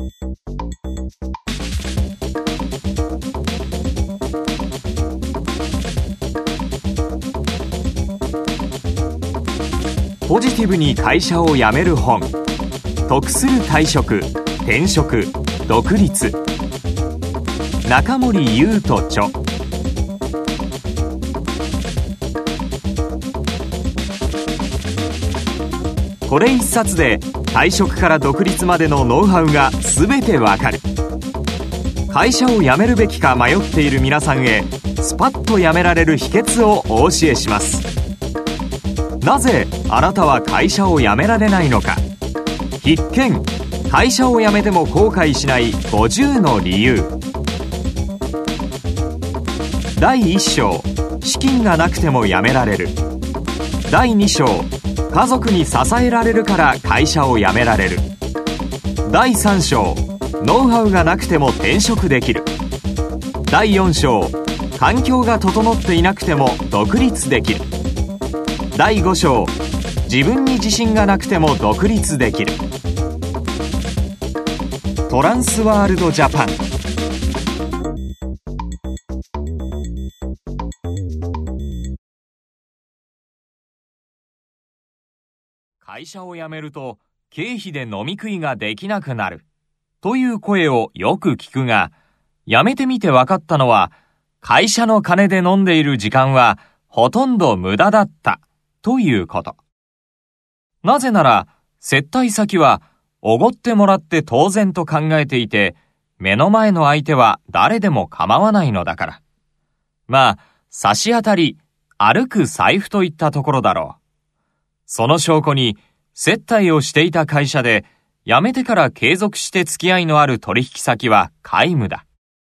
ポジティブに会社を辞める本。得する退職、転職、独立。中森優斗著。これ一冊で退職から独立までのノウハウが全てわかる。会社を辞めるべきか迷っている皆さんへ、スパッと辞められる秘訣をお教えします。なぜあなたは会社を辞められないのか。必見、会社を辞めても後悔しない50の理由。第1章、資金がなくても辞められる。第2章、家族に支えられるから会社を辞められる。第3章、ノウハウがなくても転職できる。第4章、環境が整っていなくても独立できる。第5章、自分に自信がなくても独立できる。トランスワールドジャパン。会社を辞めると経費で飲み食いができなくなるという声をよく聞くが、辞めてみて分かったのは、会社の金で飲んでいる時間はほとんど無駄だったということ。なぜなら、接待先はおごってもらって当然と考えていて、目の前の相手は誰でも構わないのだから。まあ、差し当たり、歩く財布といったところだろう。その証拠に、接待をしていた会社で、辞めてから継続して付き合いのある取引先は皆無だ。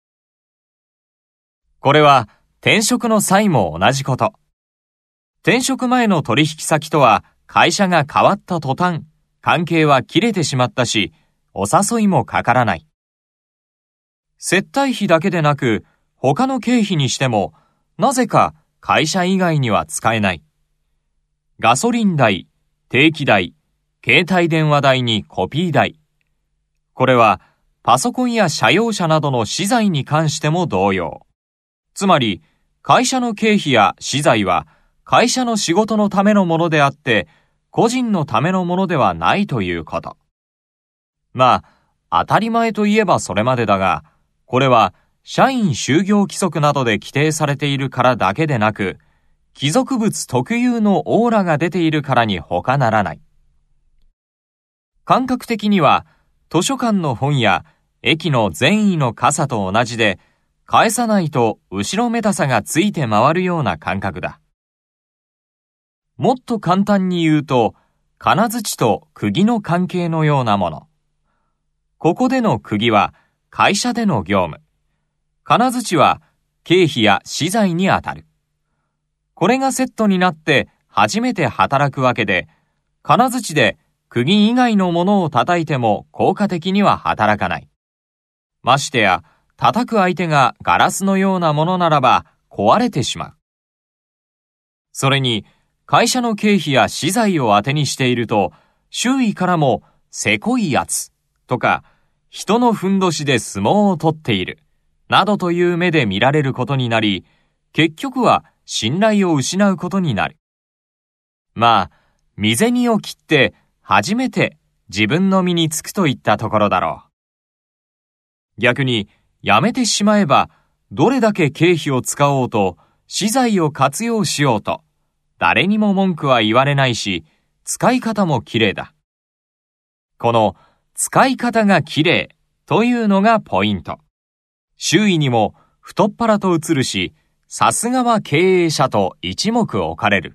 これは、転職の際も同じこと。転職前の取引先とは会社が変わった途端、関係は切れてしまったし、お誘いもかからない。接待費だけでなく、他の経費にしても、なぜか会社以外には使えない。ガソリン代、定期代、携帯電話代にコピー代。これはパソコンや社用車などの資材に関しても同様。つまり、会社の経費や資材は会社の仕事のためのものであって、個人のためのものではないということ。まあ、当たり前といえばそれまでだが、これは社員就業規則などで規定されているからだけでなく、貴族物特有のオーラが出ているからに他ならない。感覚的には、図書館の本や駅の善意の傘と同じで、返さないと後ろめたさがついて回るような感覚だ。もっと簡単に言うと、金槌と釘の関係のようなもの。ここでの釘は会社での業務。金槌は経費や資材にあたる。これがセットになって初めて働くわけで、金槌で釘以外のものを叩いても効果的には働かない。ましてや、叩く相手がガラスのようなものならば壊れてしまう。それに、会社の経費や資材を当てにしていると、周囲からもせこいやつとか、人のふんどしで相撲を取っているなどという目で見られることになり、結局は信頼を失うことになる。まあ、身銭を切って初めて自分の身につくといったところだろう。逆に、やめてしまえば、どれだけ経費を使おうと、資材を活用しようと、誰にも文句は言われないし、使い方も綺麗だ。この使い方が綺麗というのがポイント。周囲にも太っ腹と映るし、さすがは経営者と一目置かれる。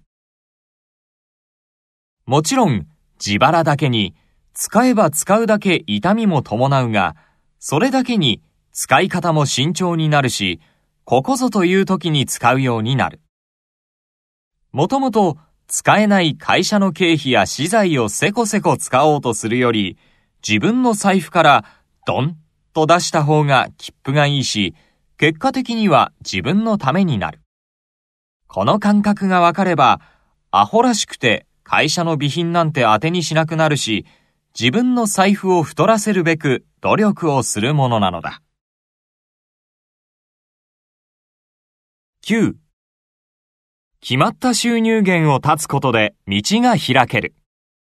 もちろん自腹だけに使えば使うだけ痛みも伴うが、それだけに使い方も慎重になるし、ここぞという時に使うようになる。もともと使えない会社の経費や資材をせこせこ使おうとするより、自分の財布からドンと出した方が切符がいいし、結果的には自分のためになる。この感覚がわかれば、アホらしくて会社の備品なんて当てにしなくなるし、自分の財布を太らせるべく努力をするものなのだ。9. 決まった収入源を断つことで道が開ける。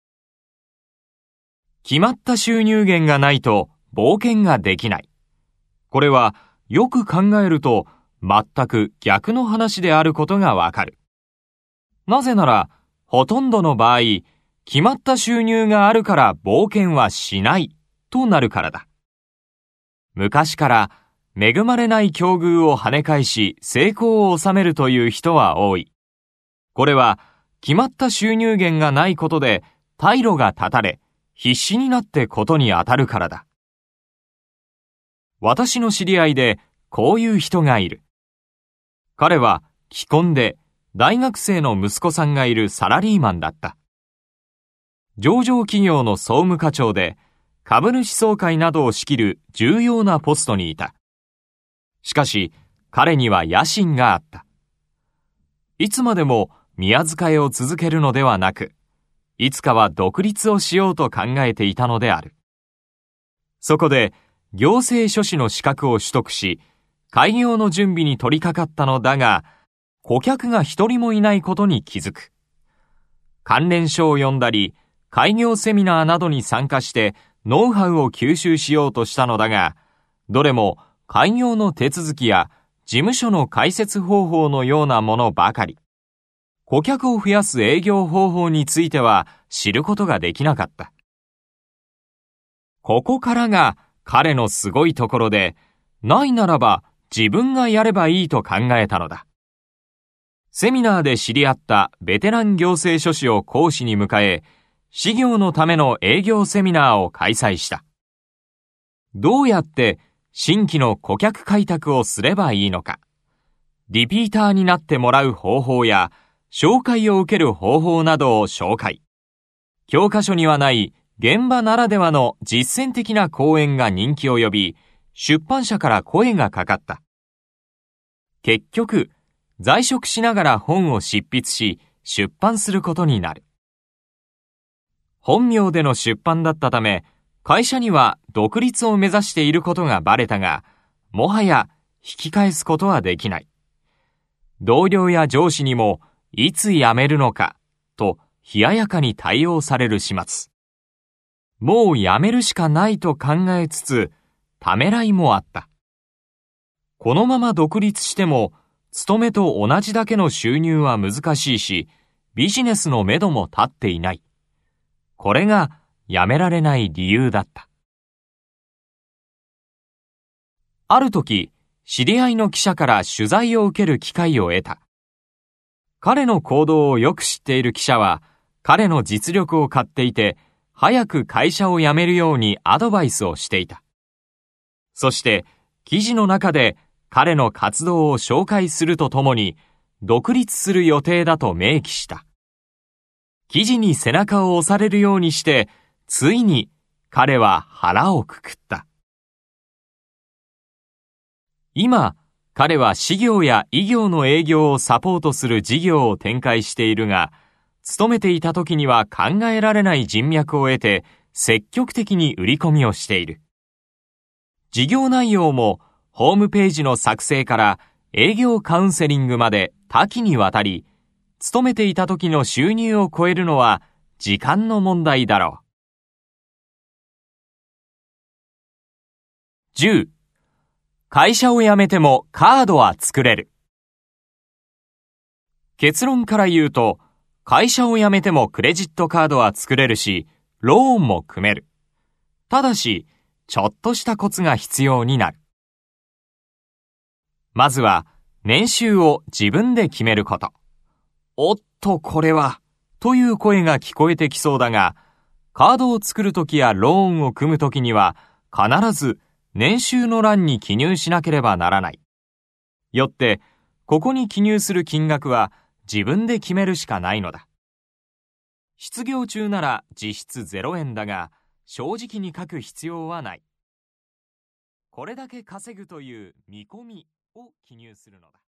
決まった収入源がないと冒険ができない。これはよく考えると全く逆の話であることがわかる。なぜなら、ほとんどの場合、決まった収入があるから冒険はしないとなるからだ。昔から恵まれない境遇を跳ね返し成功を収めるという人は多い。これは決まった収入源がないことで退路が断たれ必死になってことに当たるからだ。私の知り合いでこういう人がいる。彼は既婚で大学生の息子さんがいるサラリーマンだった。上場企業の総務課長で株主総会などを仕切る重要なポストにいた。しかし彼には野心があった。いつまでも宮仕えを続けるのではなく、いつかは独立をしようと考えていたのである。そこで行政書士の資格を取得し、開業の準備に取り掛かったのだが、顧客が一人もいないことに気づく。関連書を読んだり、開業セミナーなどに参加してノウハウを吸収しようとしたのだが、どれも開業の手続きや事務所の開設方法のようなものばかり。顧客を増やす営業方法については知ることができなかった。ここからが彼のすごいところで、ないならば自分がやればいいと考えたのだ。セミナーで知り合ったベテラン行政書士を講師に迎え、事業のための営業セミナーを開催した。どうやって新規の顧客開拓をすればいいのか、リピーターになってもらう方法や、紹介を受ける方法などを紹介。教科書にはない現場ならではの実践的な講演が人気を呼び、出版社から声がかかった。結局、在職しながら本を執筆し、出版することになる。本名での出版だったため、会社には独立を目指していることがバレたが、もはや引き返すことはできない。同僚や上司にも、いつ辞めるのか、と冷ややかに対応される始末。もう辞めるしかないと考えつつ、ためらいもあった。このまま独立しても、勤めと同じだけの収入は難しいし、ビジネスのめども立っていない。これが辞められない理由だった。ある時、知り合いの記者から取材を受ける機会を得た。彼の行動をよく知っている記者は、彼の実力を買っていて、早く会社を辞めるようにアドバイスをしていた。そして、記事の中で彼の活動を紹介するとともに、独立する予定だと明記した。記事に背中を押されるようにして、ついに彼は腹をくくった。今、彼は私業や異業の営業をサポートする事業を展開しているが、勤めていた時には考えられない人脈を得て、積極的に売り込みをしている。事業内容も、ホームページの作成から営業カウンセリングまで多岐にわたり、勤めていた時の収入を超えるのは時間の問題だろう。10. 会社を辞めてもカードは作れる。結論から言うと、会社を辞めてもクレジットカードは作れるし、ローンも組める。ただし、ちょっとしたコツが必要になる。まずは、年収を自分で決めること。おっとこれは、という声が聞こえてきそうだが、カードを作るときやローンを組むときには、必ず年収の欄に記入しなければならない。よって、ここに記入する金額は自分で決めるしかないのだ。失業中なら実質0円だが、正直に書く必要はない。これだけ稼ぐという見込みを記入するのだ。